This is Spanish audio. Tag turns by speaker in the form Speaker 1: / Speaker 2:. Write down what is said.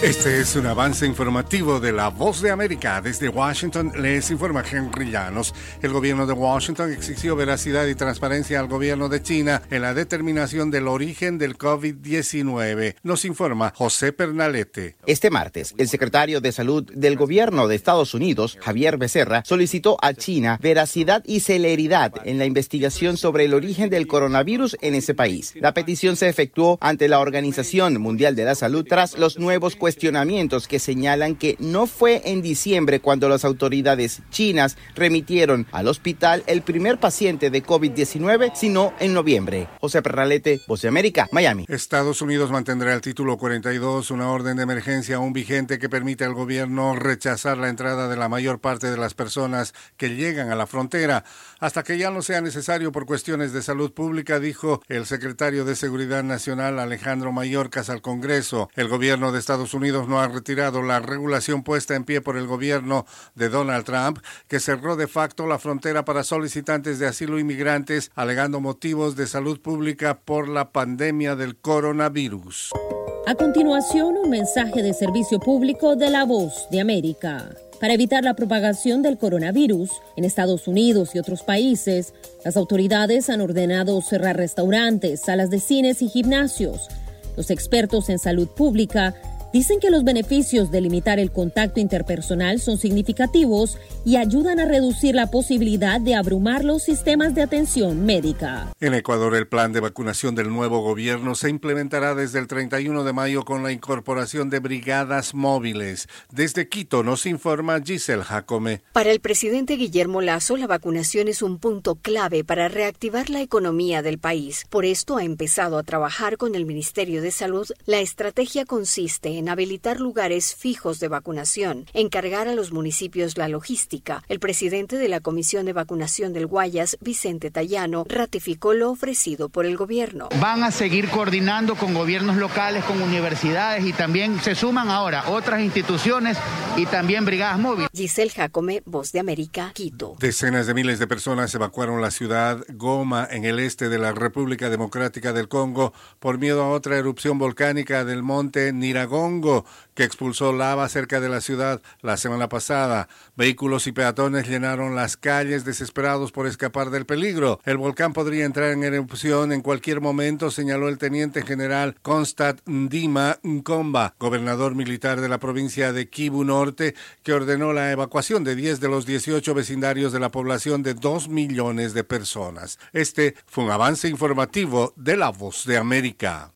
Speaker 1: Este es un avance informativo de La Voz de América. Desde Washington les informa Henry Llanos. El gobierno de Washington exigió veracidad y transparencia al gobierno de China en la determinación del origen del COVID-19. Nos informa José Pernalete.
Speaker 2: Este martes, el secretario de Salud del gobierno de Estados Unidos, Javier Becerra, solicitó a China veracidad y celeridad en la investigación sobre el origen del coronavirus en ese país. La petición se efectuó ante la Organización Mundial de la Salud tras los nuevos cuestionamientos que señalan que no fue en diciembre cuando las autoridades chinas remitieron al hospital el primer paciente de COVID-19, sino en noviembre. José Pernalete, Voz de América, Miami.
Speaker 1: Estados Unidos mantendrá el título 42, una orden de emergencia aún vigente que permite al gobierno rechazar la entrada de la mayor parte de las personas que llegan a la frontera, hasta que ya no sea necesario por cuestiones de salud pública, dijo el secretario de Seguridad Nacional Alejandro Mayorkas al Congreso. El gobierno de Estados Unidos no ha retirado la regulación puesta en pie por el gobierno de Donald Trump, que cerró de facto la frontera para solicitantes de asilo inmigrantes, alegando motivos de salud pública por la pandemia del coronavirus.
Speaker 3: A continuación, un mensaje de servicio público de La Voz de América. Para evitar la propagación del coronavirus en Estados Unidos y otros países, las autoridades han ordenado cerrar restaurantes, salas de cines y gimnasios. Los expertos en salud pública dicen que los beneficios de limitar el contacto interpersonal son significativos y ayudan a reducir la posibilidad de abrumar los sistemas de atención médica.
Speaker 1: En Ecuador, el plan de vacunación del nuevo gobierno se implementará desde el 31 de mayo con la incorporación de brigadas móviles. Desde Quito nos informa Giselle Jacome.
Speaker 4: Para el presidente Guillermo Lasso, la vacunación es un punto clave para reactivar la economía del país. Por esto ha empezado a trabajar con el Ministerio de Salud. La estrategia consiste en habilitar lugares fijos de vacunación, encargar a los municipios la logística. El presidente de la Comisión de Vacunación del Guayas, Vicente Tallano, ratificó lo ofrecido por el gobierno.
Speaker 5: Van a seguir coordinando con gobiernos locales, con universidades y también se suman ahora otras instituciones y también brigadas móviles.
Speaker 4: Giselle Jacome, Voz de América, Quito.
Speaker 1: Decenas de miles de personas evacuaron la ciudad Goma en el este de la República Democrática del Congo por miedo a otra erupción volcánica del monte Nyiragongo, que expulsó lava cerca de la ciudad la semana pasada. Vehículos y peatones llenaron las calles desesperados por escapar del peligro. El volcán podría entrar en erupción en cualquier momento, señaló el teniente general Constant Ndima Nkomba, gobernador militar de la provincia de Kivu Norte, que ordenó la evacuación de 10 de los 18 vecindarios de la población de 2 millones de personas. Este fue un avance informativo de La Voz de América.